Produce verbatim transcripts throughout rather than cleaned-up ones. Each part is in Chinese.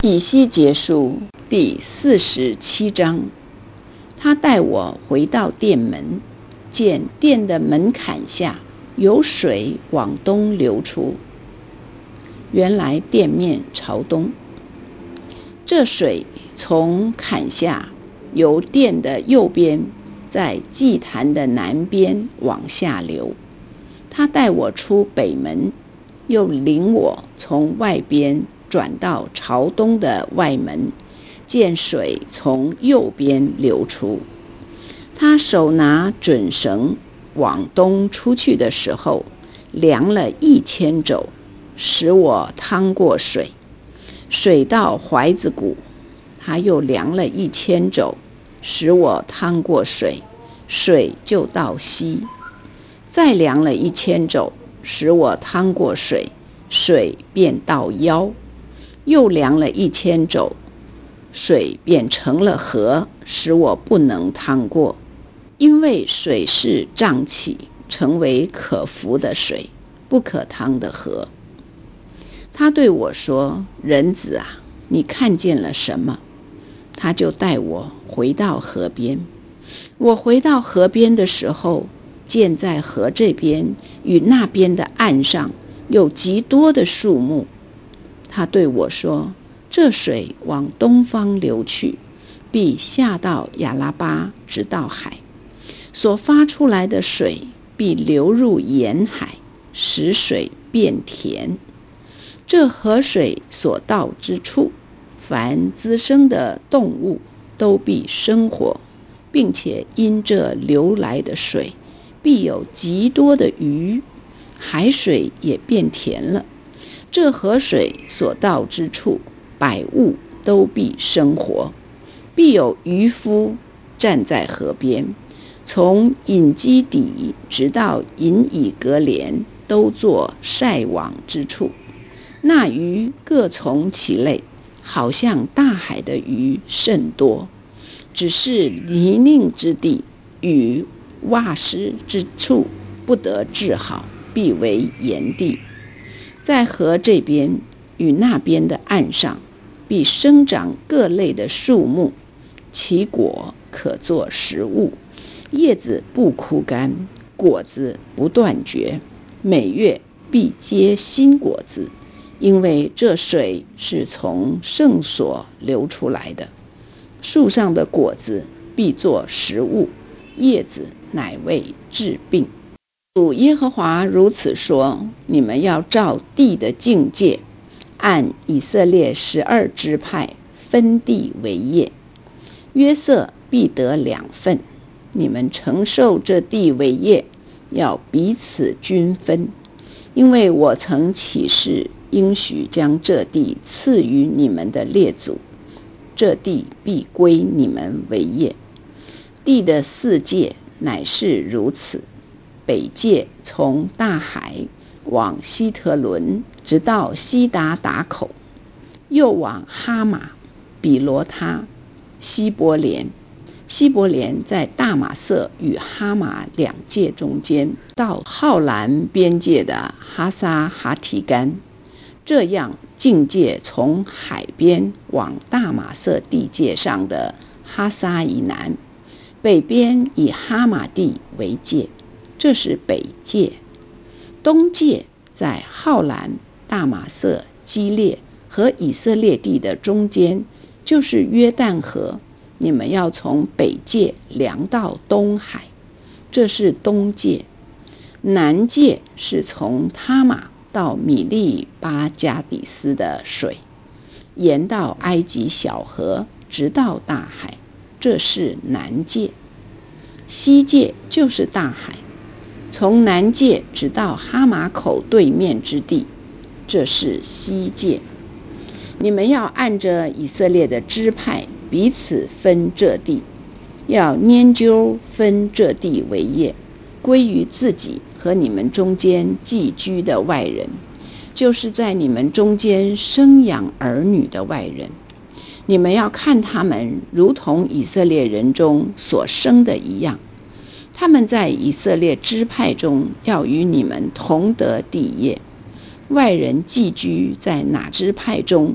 以西结书第四十七章。他带我回到殿门，见殿的门槛下有水往东流出，原来殿面朝东。这水从坎下由殿的右边，在祭坛的南边往下流。他带我出北门，又领我从外边转到朝东的外门，见水从右边流出。他手拿准绳往东出去的时候，量了一千肘，使我趟过水，水到怀子骨。他又量了一千肘，使我趟过水，水就到膝。再量了一千肘，使我趟过水，水便到腰。又量了一千肘，水便成了河，使我不能趟过，因为水是涨起，成为可服的水，不可趟的河。他对我说：人子啊，你看见了什么？他就带我回到河边。我回到河边的时候，见在河这边与那边的岸上有极多的树木。他对我说：这水往东方流去，必下到亚拉巴，直到海，所发出来的水必流入沿海，使水变甜。这河水所到之处，凡滋生的动物都必生活，并且因这流来的水，必有极多的鱼，海水也变甜了。这河水所到之处，百物都必生活，必有渔夫站在河边，从隐基底直到隐以格连，都作晒网之处。那鱼各从其类，好像大海的鱼甚多，只是泥泞之地与洼湿之处不得治好，必为盐地。在河这边与那边的岸上，必生长各类的树木，其果可作食物，叶子不枯干，果子不断绝，每月必结新果子，因为这水是从圣所流出来的。树上的果子必作食物，叶子乃为治病。主耶和华如此说：你们要照地的境界，按以色列十二支派分地为业，约瑟必得两份。你们承受这地为业，要彼此均分，因为我曾起誓应许将这地赐予你们的列祖，这地必归你们为业。地的四界乃是如此：北界从大海往希特伦，直到西达达口，又往哈马、比罗他、希伯莲。希伯莲在大马色与哈马两界中间，到浩兰边界的哈撒哈提干。这样境界从海边往大马色地界上的哈撒以南，北边以哈马地为界，这是北界。东界在浩兰、大马色、基列和以色列地的中间，就是约旦河。你们要从北界量到东海，这是东界。南界是从他玛到米利巴加底斯的水，沿到埃及小河，直到大海，这是南界。西界就是大海，从南界直到哈马口对面之地，这是西界。你们要按着以色列的支派彼此分这地，要研究分这地为业，归于自己和你们中间寄居的外人，就是在你们中间生养儿女的外人。你们要看他们如同以色列人中所生的一样，他们在以色列支派中要与你们同得地业。外人寄居在哪支派中，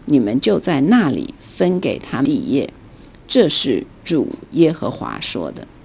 你们就在那里分给他们地业。这是主耶和华说的。